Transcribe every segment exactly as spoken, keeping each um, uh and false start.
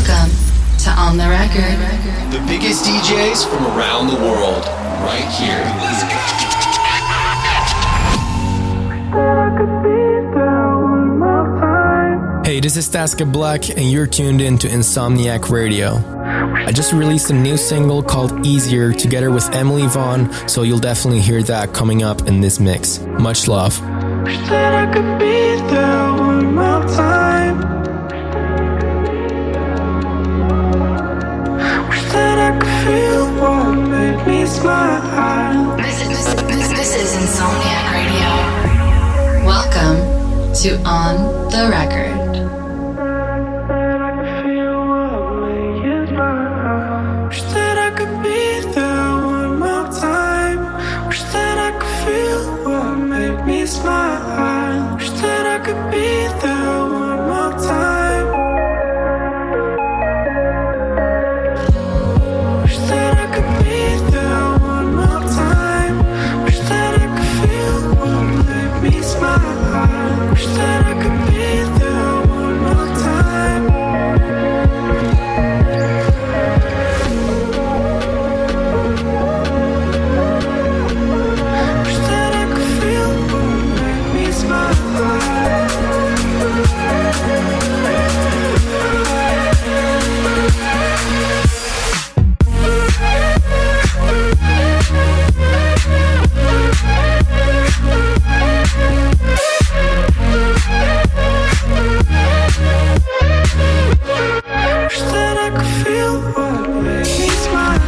Welcome to On The Record. The biggest D Js from around the world, right here. Hey, this is Taska Black, and you're tuned in to Insomniac Radio. I just released a new single called Easier together with Emily Vaughn, so you'll definitely hear that coming up in this mix. Much love. Wish that I could be there one more time. Wish that I could feel what made me smile. This is, this, this is Insomniac Radio. Welcome to On The Record. Smile. Wish that I could be there one more time. Wish that I could be there one more time. Wish that I could feel what made me smile. Wish that I could be there one more time. Wish that I could feel what made me smile. Wish that I could feel what made me smile.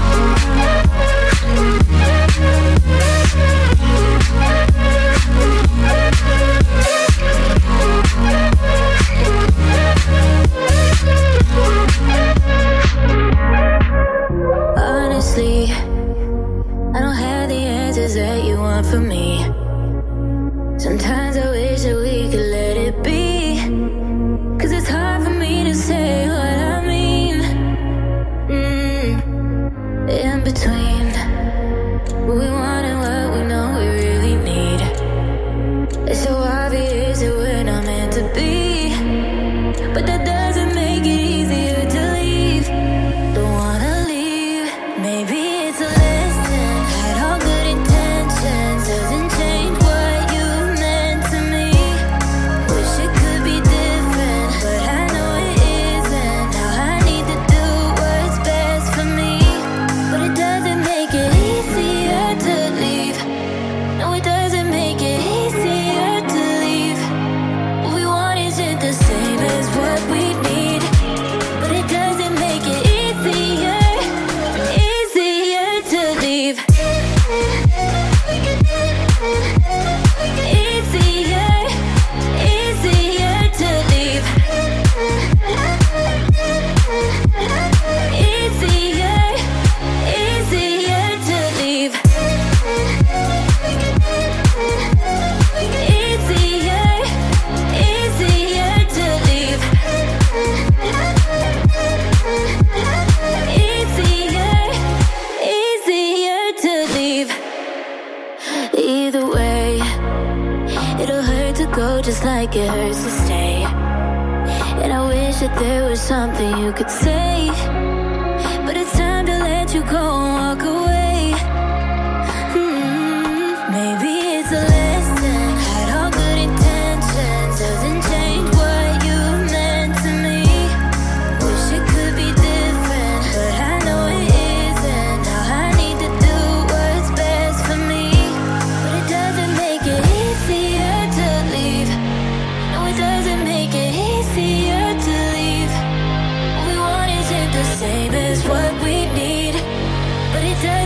Honestly, I don't have the answers that you want from me. Sometimes I wish that we could let it be, 'cause it's hard for me to say what I mean. mm. In between what we want and what we know we really need. It's so obvious that we're not meant to be, but that doesn't make it easier to leave. Don't wanna leave. Maybe it's a lesson. Had all good intentions, doesn't change what you meant to me. Wish it could be different, but I know it isn't. Now I need to do what's best for me, but it doesn't make it easier to leave. No, it doesn't make it easier to leave. What we want isn't the same as what we need, but it doesn't make it easier, easier to leave. Easier, easier to leave. Easier, easier to leave. Easier, easier to leave. Easier, easier to leave. Either way, it'll hurt to go just like it hurts to stay. And I wish that there was something you could say, but it's time to let you go and walk away. Mm, maybe it's a lesson. Had all good intentions, doesn't change what you meant to me. Wish it could be different, but I know it isn't. Now I need to do what's best for me, but it doesn't make it easier to leave. No, it doesn't make it easier to leave. What we want isn't the same as what we need, but it does.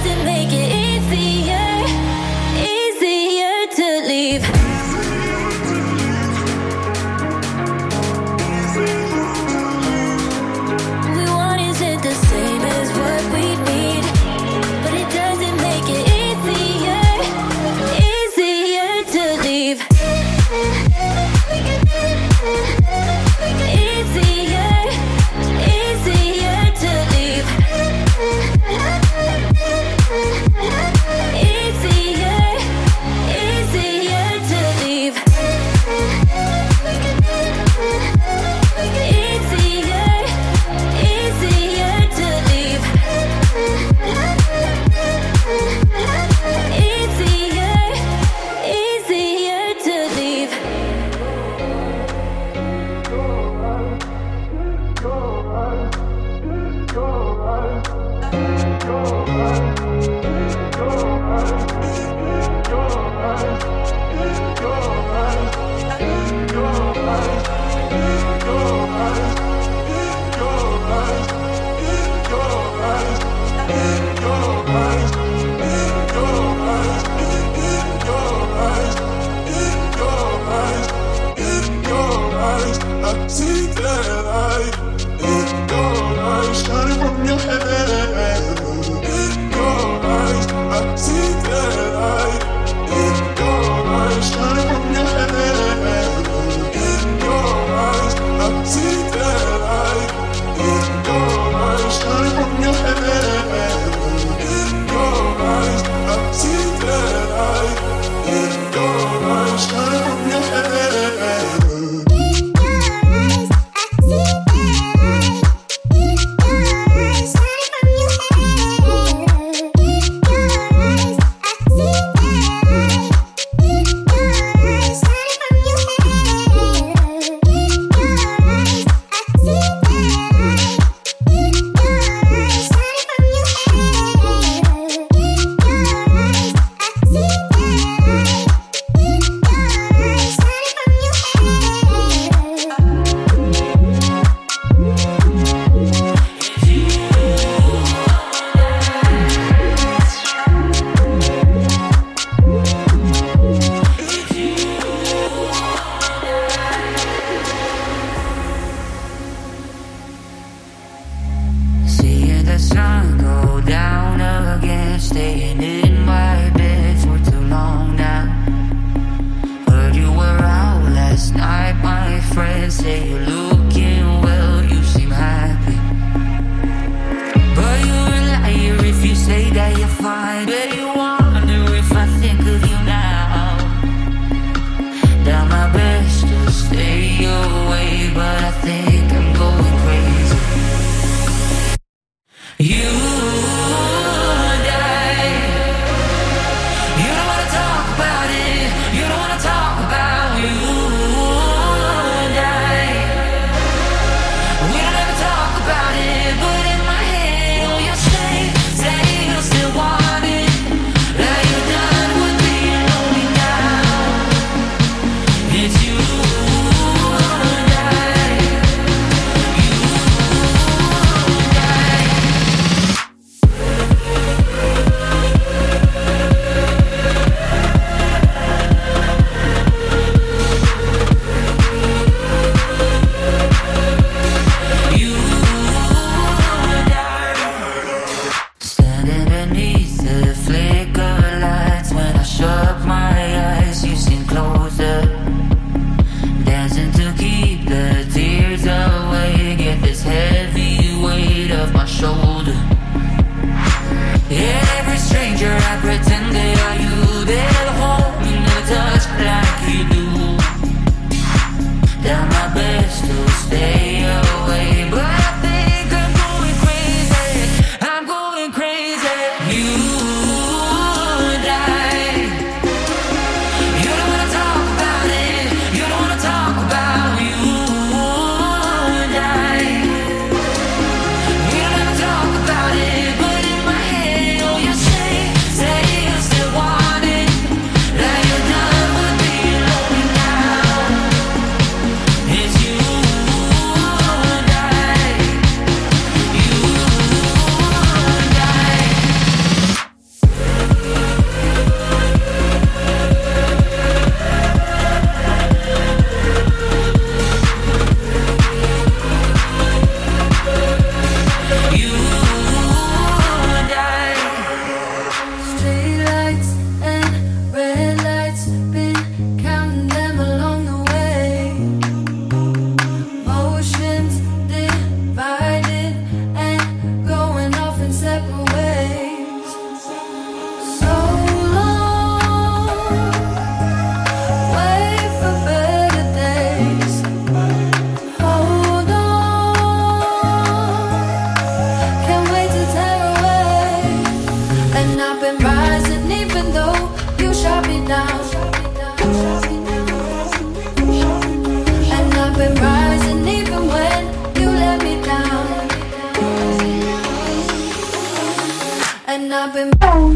and I've been.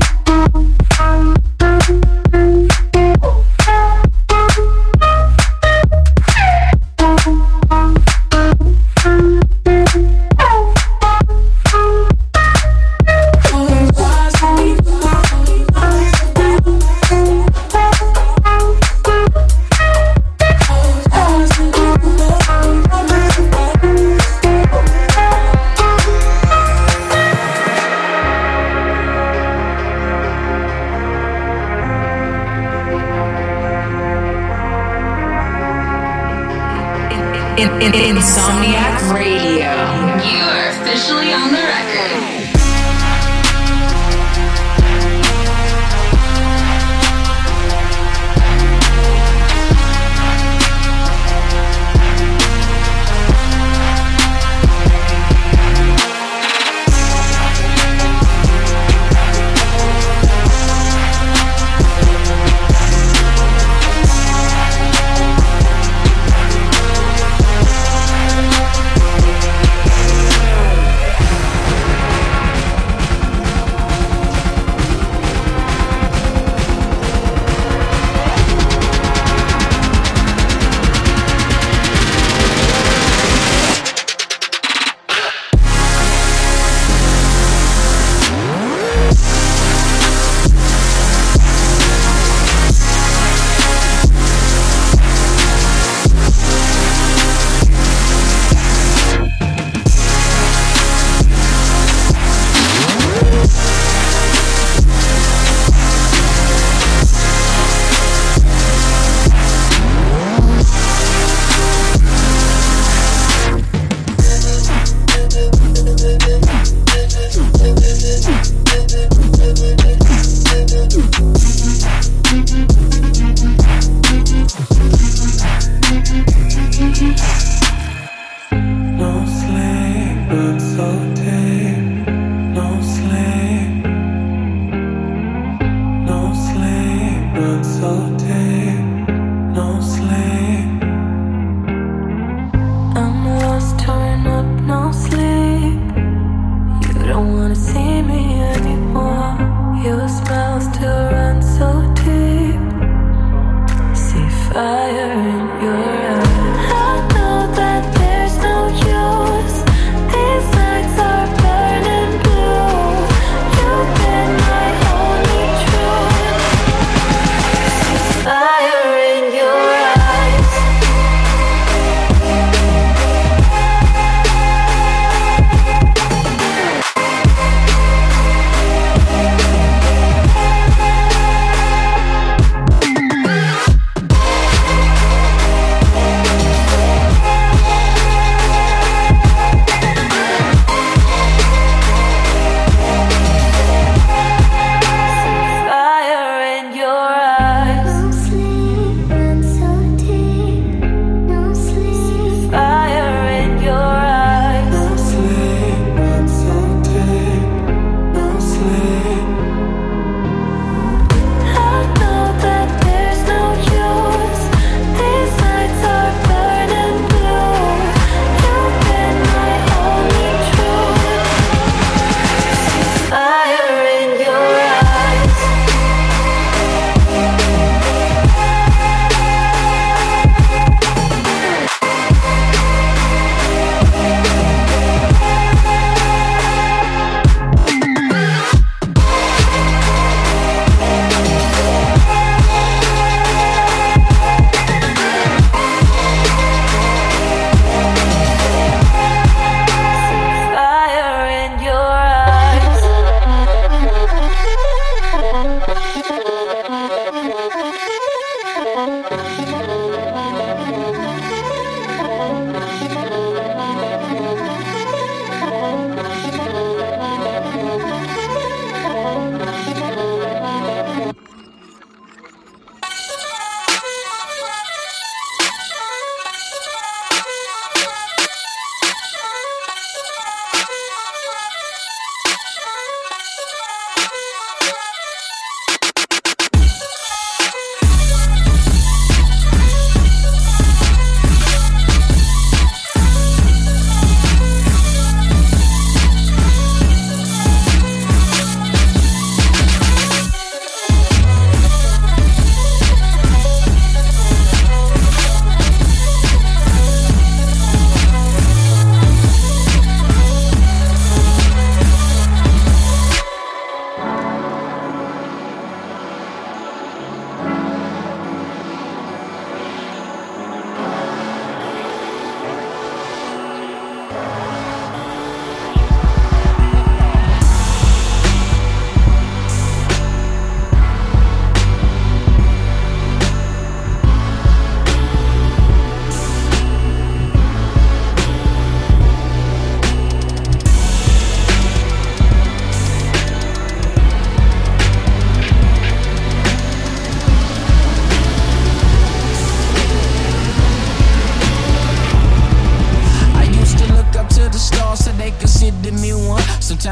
In, in, Insomniac Radio. You are officially on the record.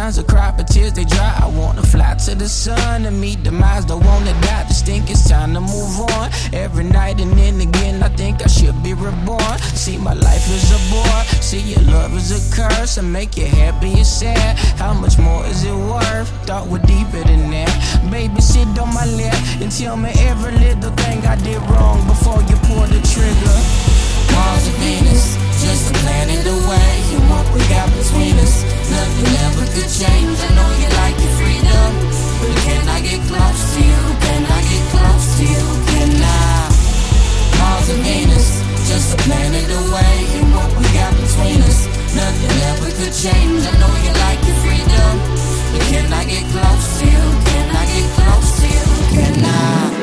Sometimes I cry, but tears they dry. I wanna fly to the sun and meet the minds. Don't wanna die, just think it's time to move on. Every night and then again, I think I should be reborn. See, my life is a bore. See, your love is a curse. I make you happy and sad. How much more is it worth? Thought we're deeper than that. Baby, sit on my lap and tell me every little thing I did wrong before you pull the trigger. Mars and Venus, just a planet away. And what we got between us, nothing ever could change. I know you like your freedom, but can I get close to you? Can I get close to you? Can I? Mars and Venus, just a planet away. And what we got between us, nothing ever could change. I know you like your freedom, but can I get close to you? Can I get close to you? Can I?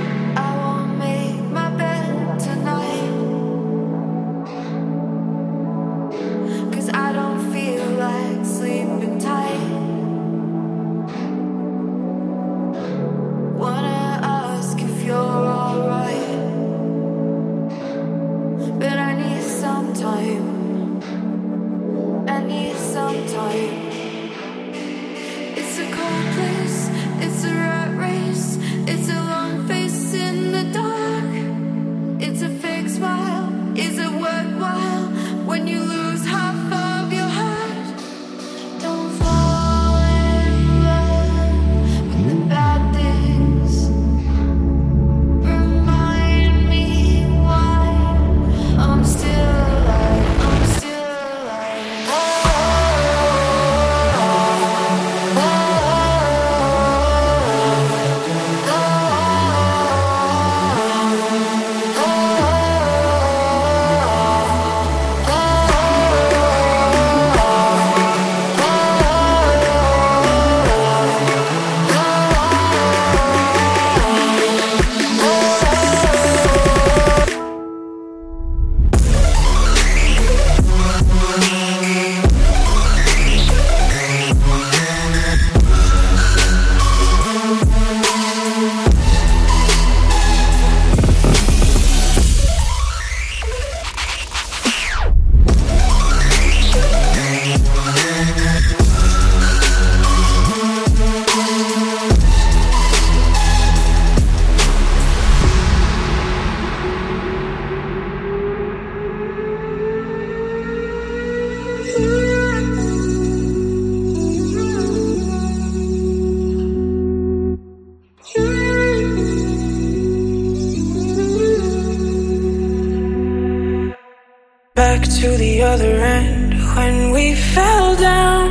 Back to the other end when we fell down.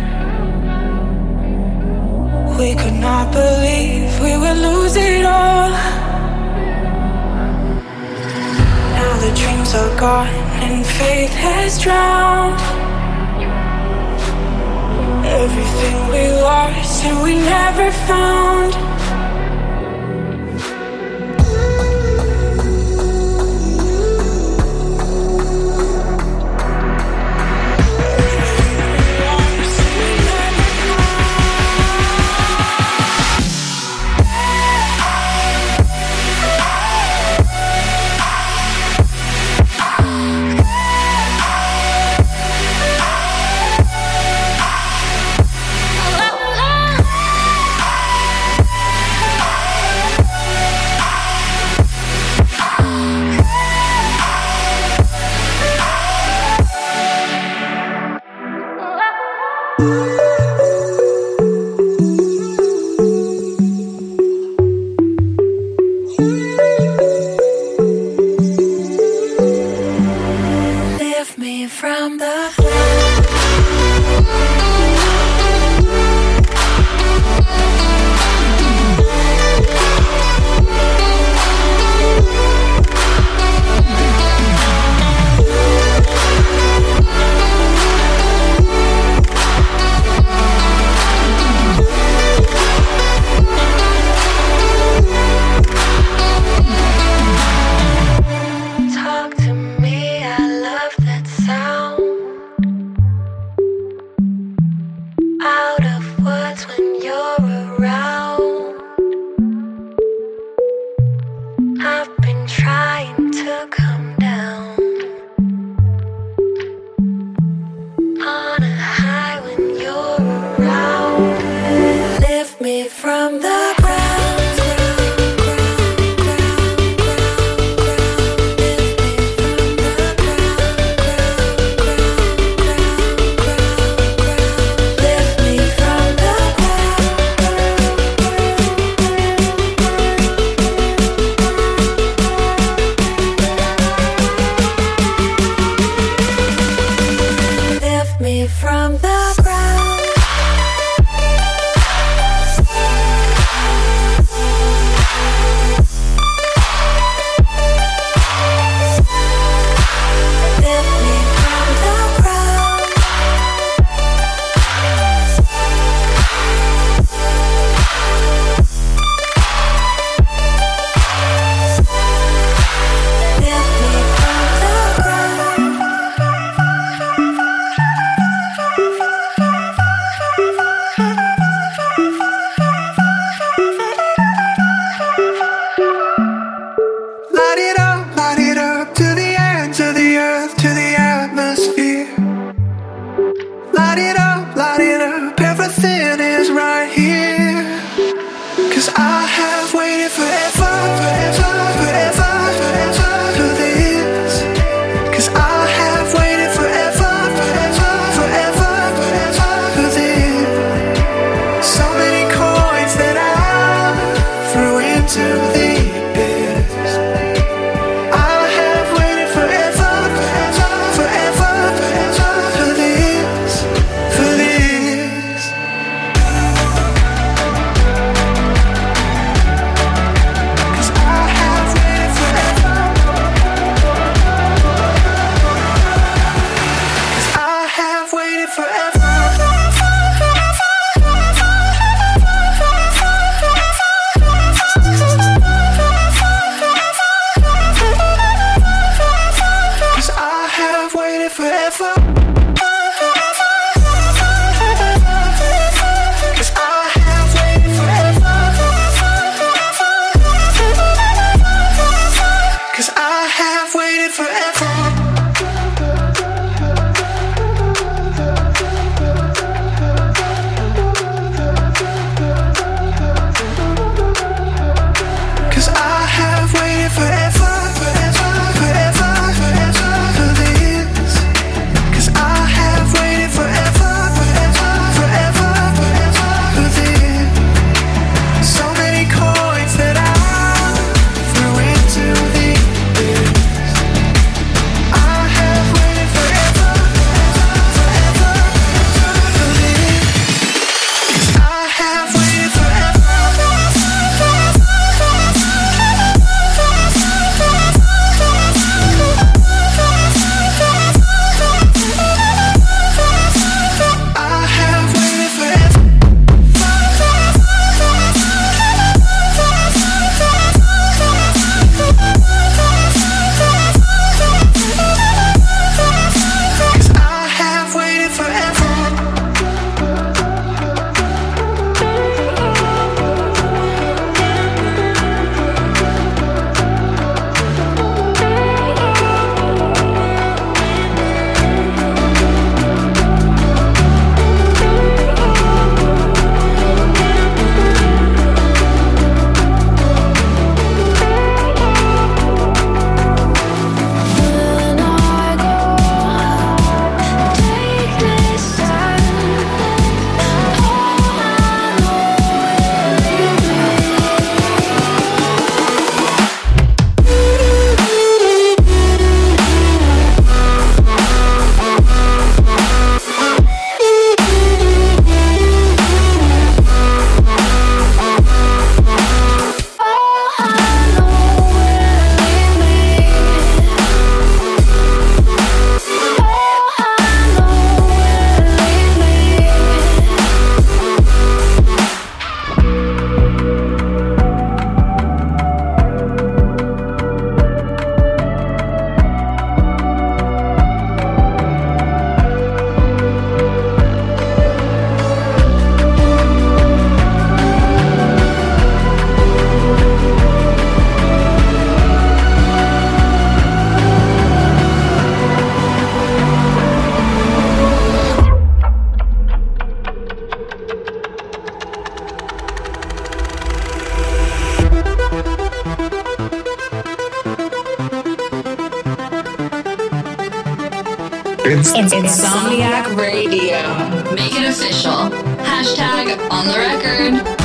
We could not believe we would lose it all. Now the dreams are gone and faith has drowned. Everything we lost and we never found. from the ground. It's Insomniac Radio. Make it official. Hashtag on the record.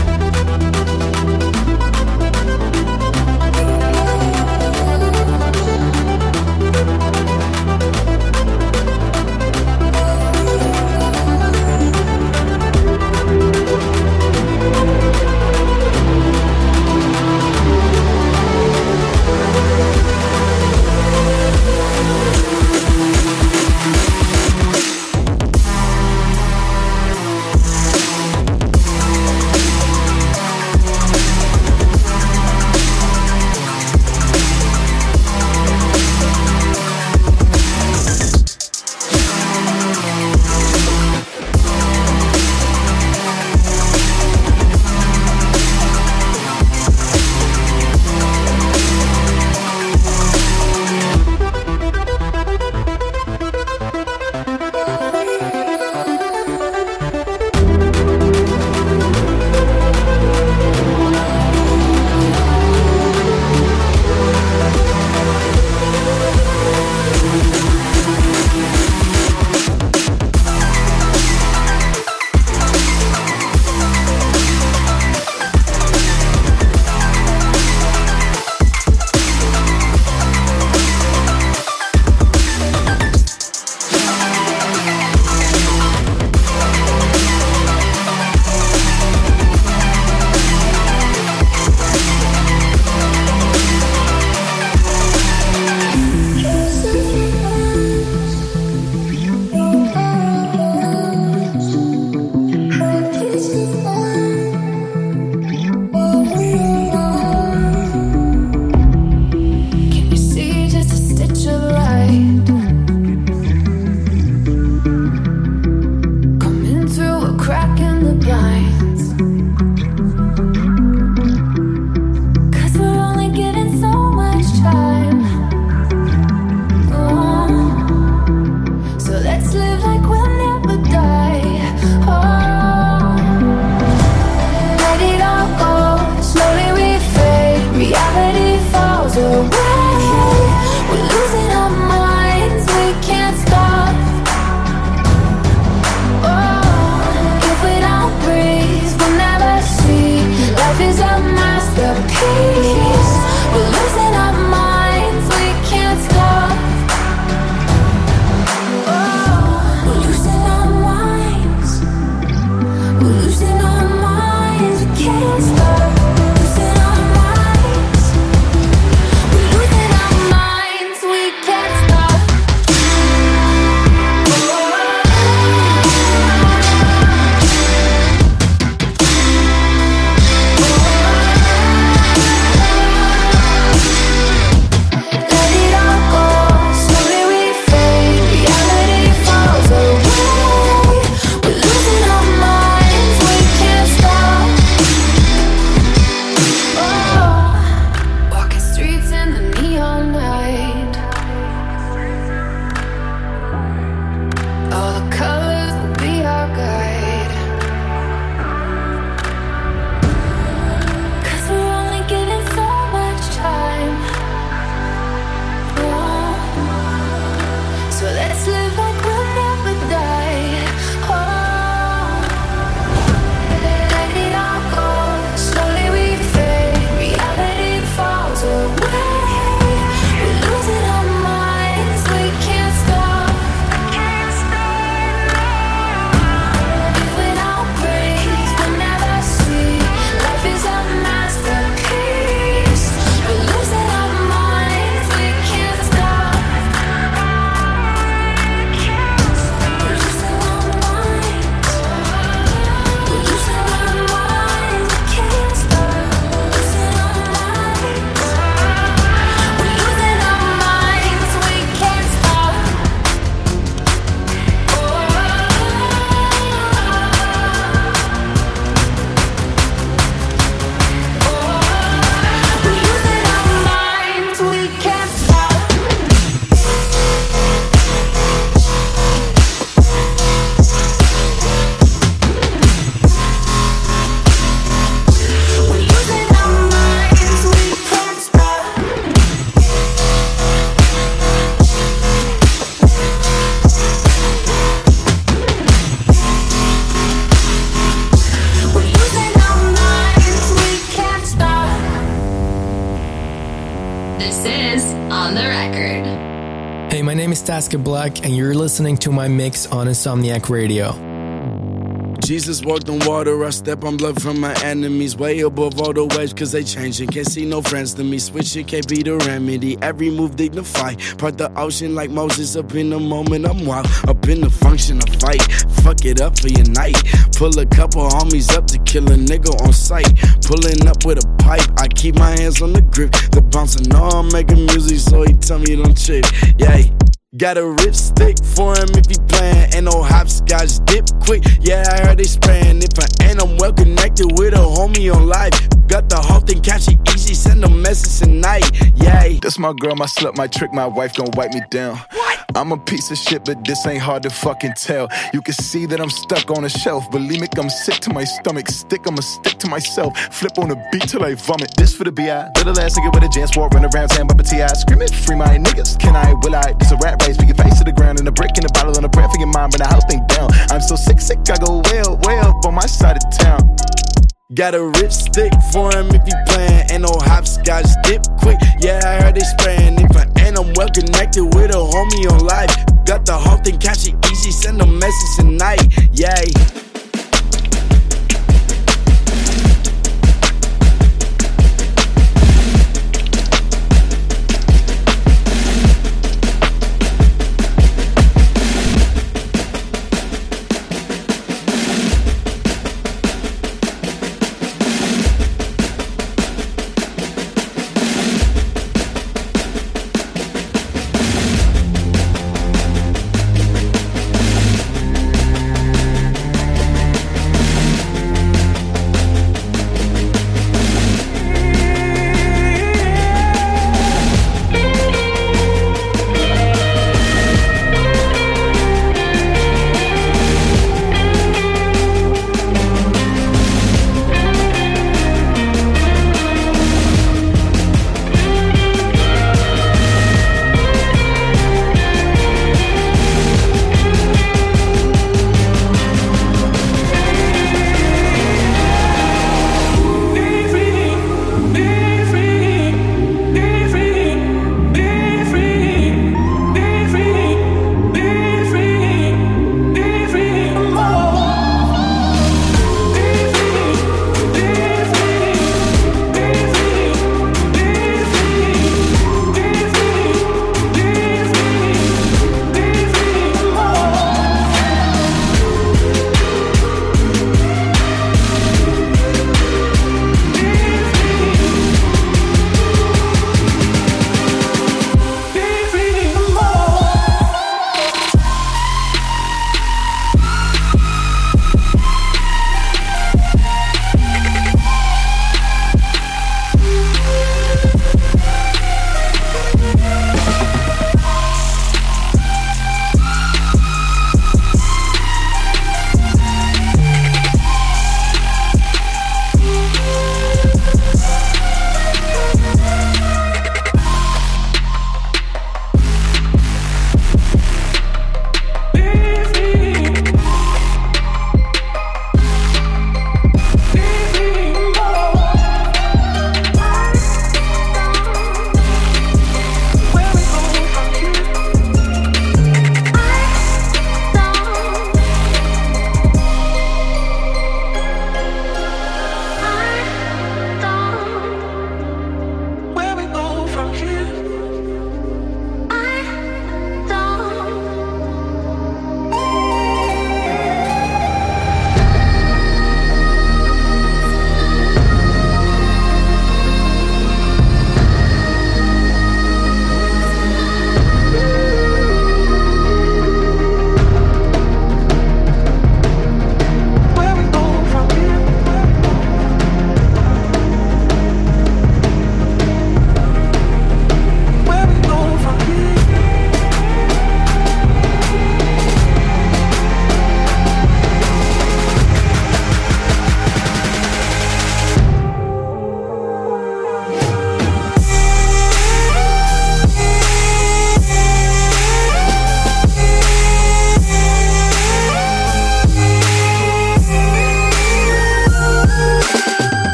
My name is Taska Black, and you're listening to my mix on Insomniac Radio. Jesus walked on water, I step on blood from my enemies. Way above all the waves, cause they changing. Can't see no friends to me, switching can't be the remedy. Every move dignified, part the ocean like Moses. Up in the moment, I'm wild, up in the function of fight. Fuck it up for your night. Pull a couple homies up to kill a nigga on sight. Pulling up with a pipe, I keep my hands on the grip. The bouncer know I'm making music, so he tell me don't trip. Yeah. Got a rip stick for him if he playin'. Ain't no hopscotch, dip quick. Yeah, I heard they sprayin'. If I ain't, I'm well connected with a homie on life. Got the whole thing, catch it easy, send a message tonight. Yeah. This my girl, my slut, my trick, my wife gon' wipe me down. What? I'm a piece of shit, but this ain't hard to fucking tell. You can see that I'm stuck on a shelf. Believe me, I'm sick to my stomach. Stick, I'ma stick to myself. Flip on the beat till I vomit. This for the B I Little ass nigga with a jam sport, run around town, Bubba T I Screaming, free my niggas. Can I, will I? It's a rap race, we get face to the ground and a brick in the bottle and a prayer for your mind, bring the whole thing down. I'm so sick, sick, I go way up, way up on my side of town. Got a rip stick for him if he playin'. Ain't no hopscotch, dip quick. Yeah, I heard they sprayin'. If I ain't, I'm well connected with a homie on life. Got the whole thing, catch it easy, send a message tonight. Yeah.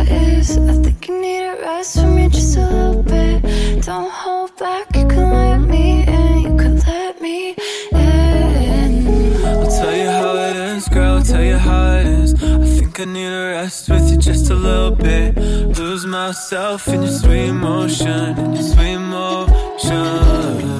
heart is. I think you need a rest from me just a little bit. Don't hold back, you can let me in, you can let me in. I'll tell you how it is, girl, I'll tell you how it is. I think I need a rest with you just a little bit. Lose myself in your sweet motion, in your sweet motion.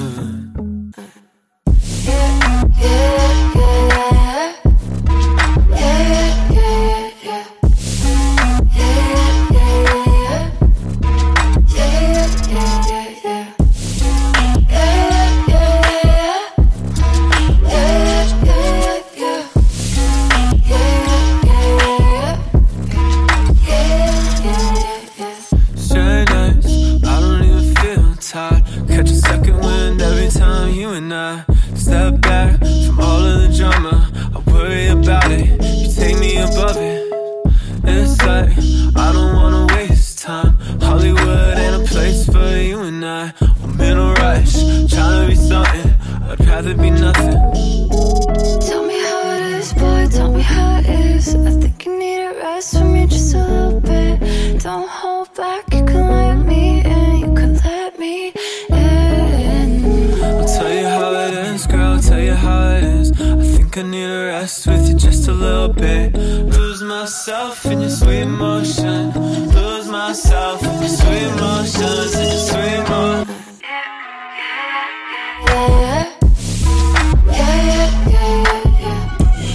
Step back from all of the drama. I worry about it, you take me above it. It's like I don't wanna waste time. Hollywood ain't a place for you and I. I'm in a rush, trying to be something, I'd rather be nothing. Tell me how it is, boy, tell me how it is. I think you need a rest from me just a little bit. Don't hold back, you can let me in, you can let me in. I'll tell you how it is, girl, I'll tell you how it is. I think I need a rest with you just a little bit. Lose myself in your sweet motion. Lose myself in your sweet motions, in your sweet motion. Yeah, yeah, yeah, yeah, yeah.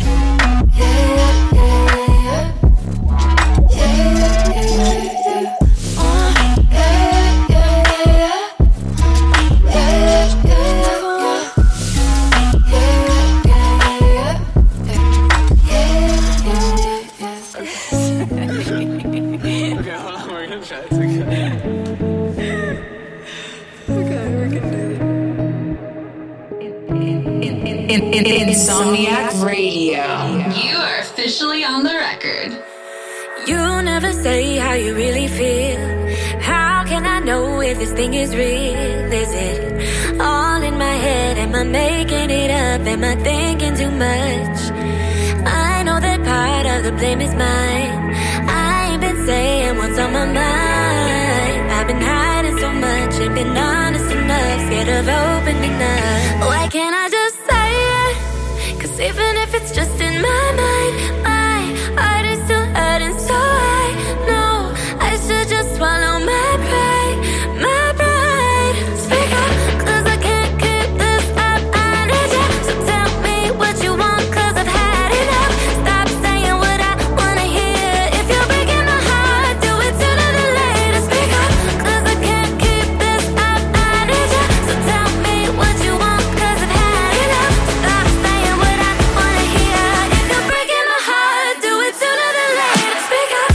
Insomniac Radio. You are officially on the record. You never say how you really feel. How can I know if this thing is real? Is it all in my head? Am I making it up? Am I thinking too much? I know that part of the blame is mine. I ain't been saying what's on my mind. I've been hiding so much, ain't been honest enough, scared of opening up. Why can't I just say it? Cause even if it's just in my mind, my heart is still hurting, so I know I should just swallow my pride, my pride. Speak up, cause I can't keep this up, I need you. So tell me what you want, cause I've had enough. Stop saying what I wanna hear. If you're breaking my heart, do it sooner than later. Speak up, cause I can't keep this up, I need you. So tell me what you want, cause I've had enough. Stop saying what I wanna hear. If you're breaking my heart, do it sooner than later. Speak up.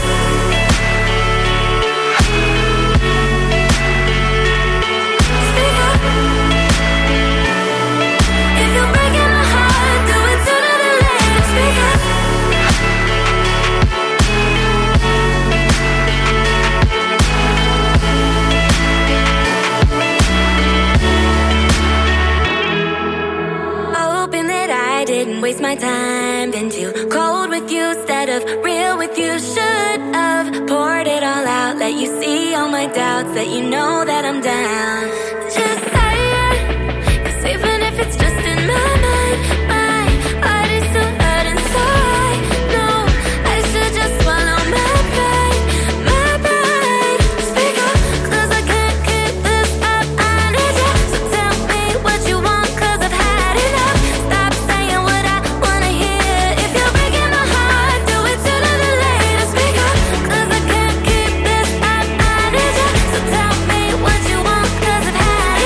Speak up. If you're breaking my heart, do it sooner than later. Speak up. Hoping that I didn't waste my time. Been too cold with you instead of real with you. Should have poured it all out, let you see all my doubts, that you know that I'm down. Just say it, cause even if it's just in my mind, my heart is still hurting, so I know I should just swallow my pride, my pride. Speak up, cause I can't keep this up, I need you. So tell me what you want, cause I've had enough. Stop saying what I wanna hear. If you're breaking my heart, do it sooner than later. Speak up, cause I can't keep this up, I need you. So tell me what you want, cause I've had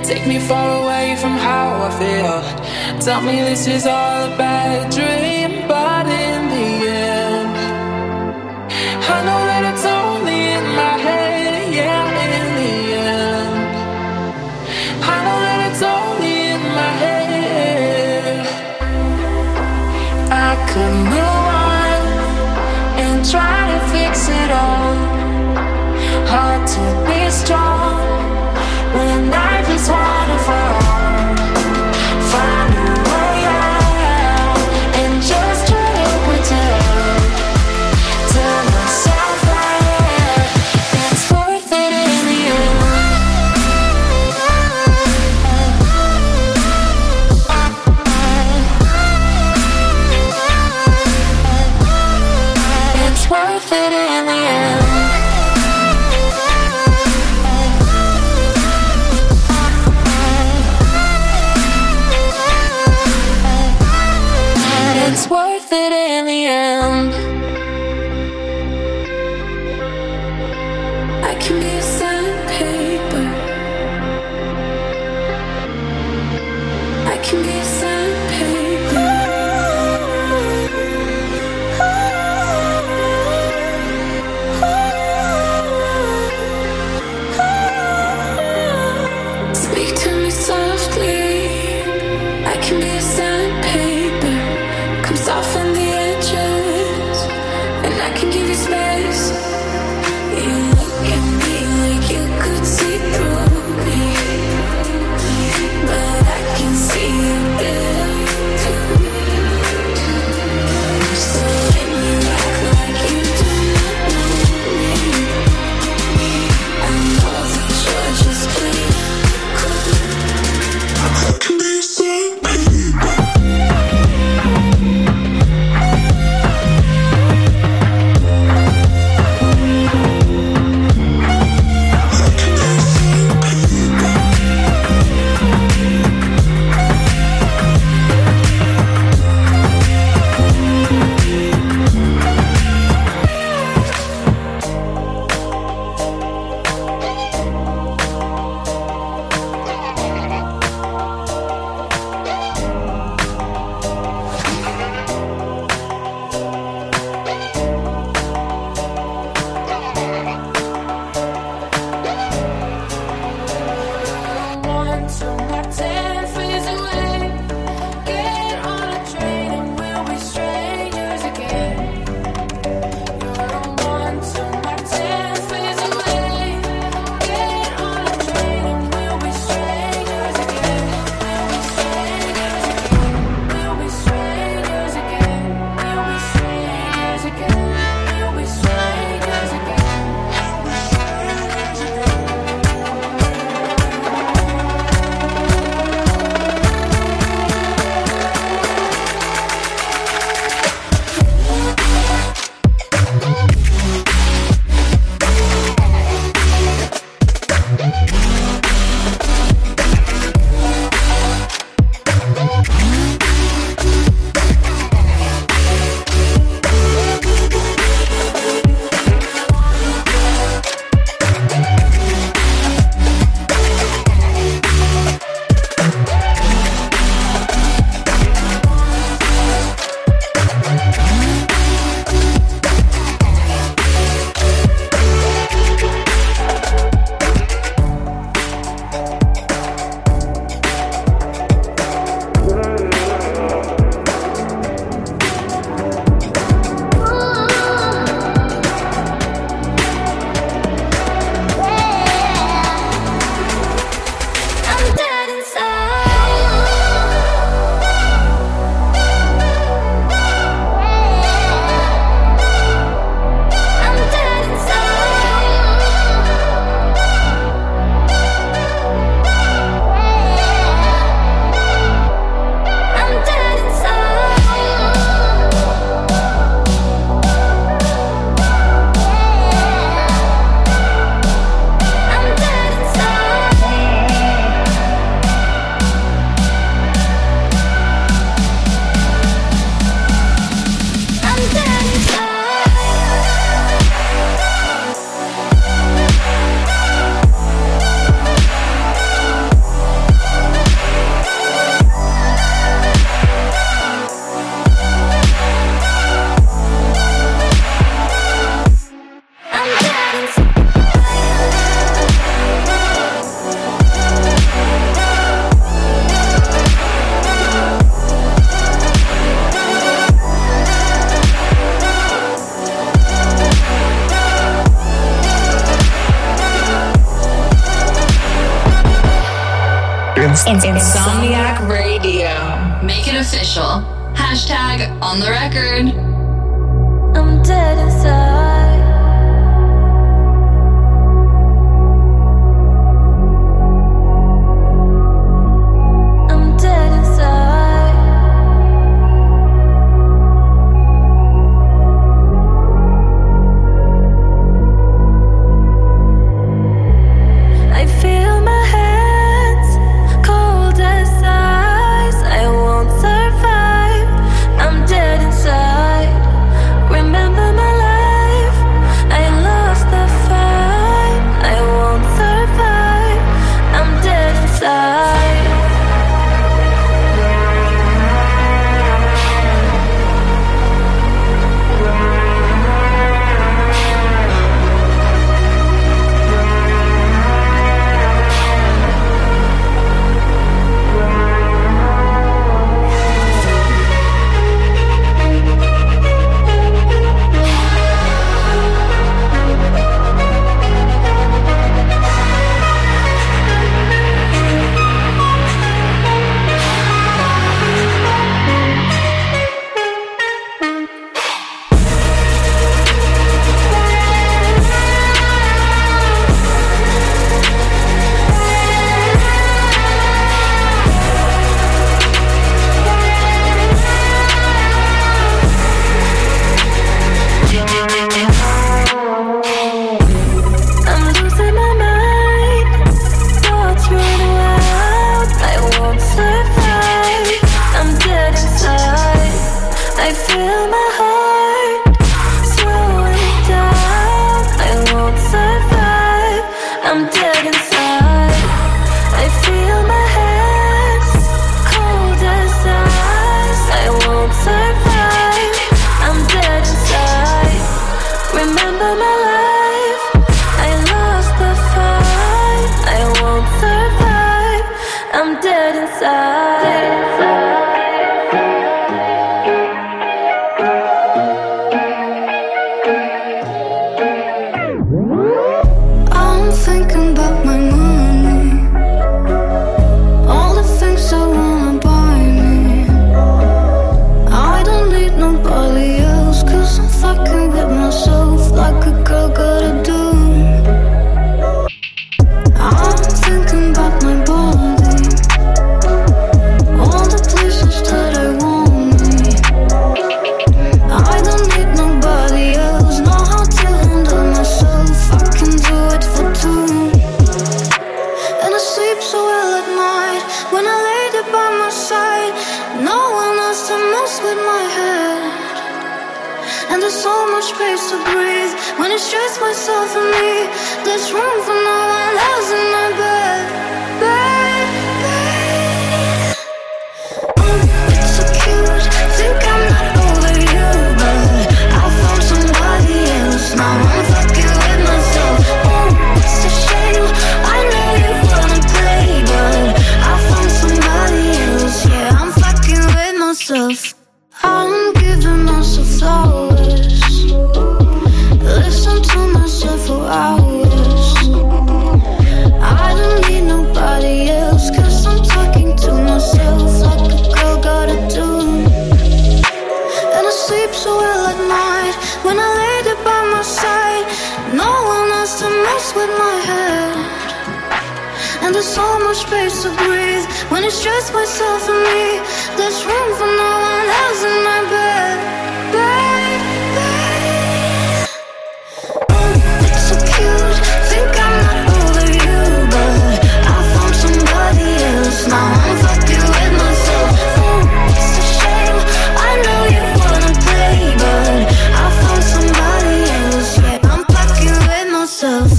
take me far away from how I feel. Tell me this is all a bad dream, but in the end, I know that it's only in my head. Yeah, in the end, I know that it's only in my head. I could move on and try to fix it all. Hard to be strong when I just wanna fall. Find a way out and just try to is Insomniac Radio. Make it official. Hashtag on the record. I'm dead inside. I'm dead inside. I feel my hands cold as ice. I won't survive. I'm dead inside. Remember my life. I lost the fight. I won't survive. I'm dead inside. I'm losing my mind. Thoughts run wild. I won't survive. I'm dead inside. I feel my heart slowing down. I won't survive. I'm dead inside. I feel my hands cold as ice. I won't survive. I'm dead inside. Remember my life. I lost the fight. I won't survive. I'm dead inside. I'm thinking about my money, all the things I wanna buy me. I don't need nobody else, cause I'm fucking with myself like a girl gotta do. I'm thinking about my body, all the places that I want me. I don't need nobody else, know how to handle myself. I can do it for two. And I sleep so well at night when I lay there by my side. No one else to mess with my head. And there's so much space to breathe when it's just myself and me. There's room for no one else in my bed. Bed, bed. Oh, it's so cute. Think I'm not over you, but I found somebody else. Now I'm fucking with myself. Oh, it's a shame. I know you wanna play, but I found somebody else. Yeah, I'm fucking with myself. I'm giving myself flowers. Listen to myself for hours. I don't need nobody else, cause I'm talking to myself like a girl gotta do. And I sleep so well at night when I lay there by my side. No one else to mess with my head. And there's so much space to breathe when it's just myself and me. There's room for no one else in my bed. Bed, bed. Oh, it's so cute. Think I'm not over you, but I found somebody else. Now I'm fucking with myself. Oh, it's a shame. I know you wanna play, but I found somebody else. Yeah, I'm fucking with myself.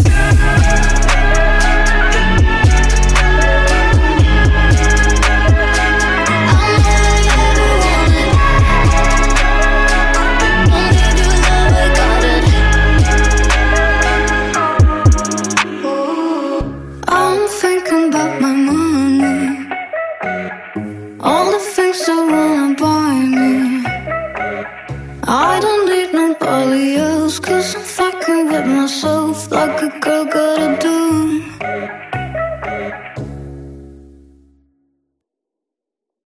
I'm thinking about my